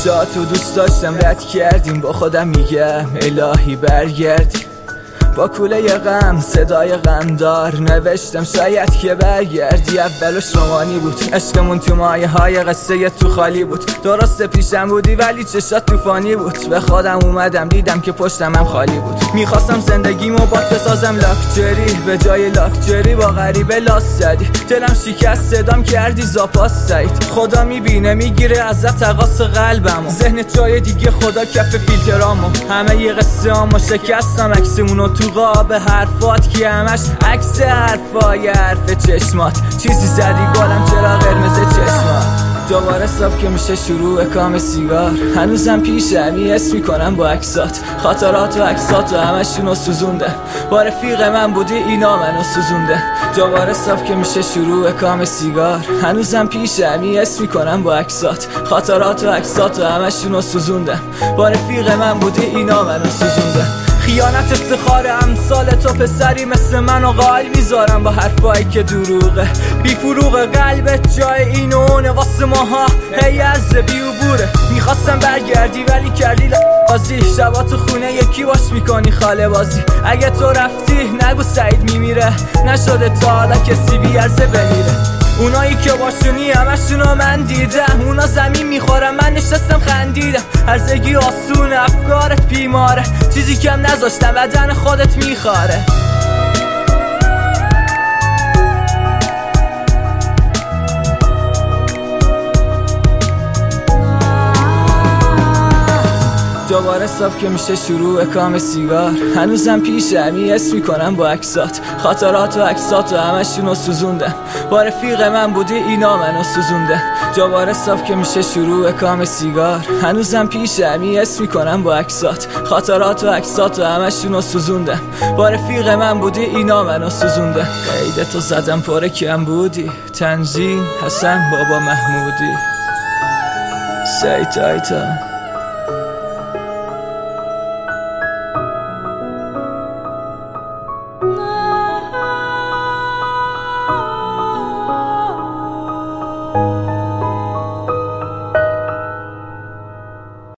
چشاتو دوست داشتم رد کردیم، با خودم میگم الهی برگردی. با کوله غم صدای غمدار نوشتم شاید که برگردی. اولش رومانی بود، عشقمون تو مایه های قصه تو خالی بود. درست پیشم بودی ولی چشات طوفانی بود. به خودم اومدم دیدم که پشتم هم خالی بود. میخواستم زندگیمو با بسازم لاکچری، به جای لاکچری با غریبه لاس زدی. دلم شکست صدام کردی زاپاس سعید. خدا میبینه میگیره ازت تقاص قلبمو. ذهنت جای دیگه خدا کف فیلترامو. همه یه قصه همو شکستم عکسمونو تو قاب حرفات که همش عکس حرفای حرف چشمات. چیزی زدی گلم چرا قرمز چشمات. دوباره صبح که میشه شروع کام سیگار، هنوزم پیشمی اسم میکنم با عکسات. خاطرات و عکسات و همشونو سوزونده. با رفیق من بودی اینا منو سوزونده. دوباره صبح که میشه شروع کام سیگار، هنوزم پیشمی اسم میکنم با عکسات. خاطرات و عکسات و همشونو سوزونده. با رفیق من بودی اینا منو سوزونده. خیانت افتخار امثال تو پسری مثل منو قایل میذارم با حرفایی که دروغه. بی فروغ قلبت جای این و اونه واسه ماها هی از بی عبوره. میخواستم برگردی ولی کردی بازی. شبا تو خونه یکی باش میکنی خاله بازی. اگه تو رفتی نگو سعید میمیره. نشده تا حالا کسی بیارزه بمیره. اونایی که باشونی همشونو من دیدم. اونا زمین میخورم من نشستم خندیدم. هرزگی آسون افکارت بیماره. چیزی کم نذاشتم بدن خودت میخواره. دوباره صبح که میشه شروع کام سیگار، هنوزم پیشمی اسم میکنم با عکسات. خاطرات و عکسات و همشونو سوزوندم. با رفیق من بودی اینا منو سوزونده. دوباره صبح که میشه شروع کام سیگار، هنوزم پیشمی اسم میکنم با عکسات. خاطرات و عکسات و همشونو سوزوندم. با رفیق من بودی اینا منو سوزونده. قیدتو زدم پر کم بودی. تنظیم حسن بابا محمودی. سعید تایتان.